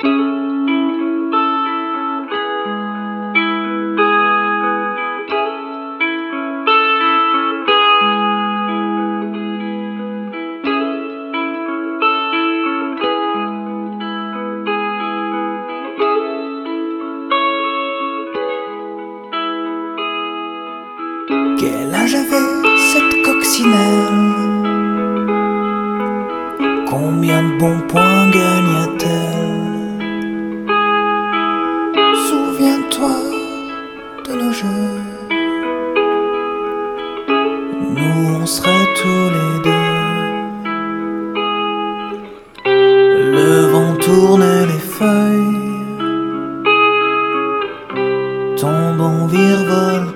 Quel âge avait cette coccinelle? Combien de bons points gagna-t-elle? Souviens-toi de nos jeux, nous on serait tous les deux. Le vent tournait les feuilles, tombant virevole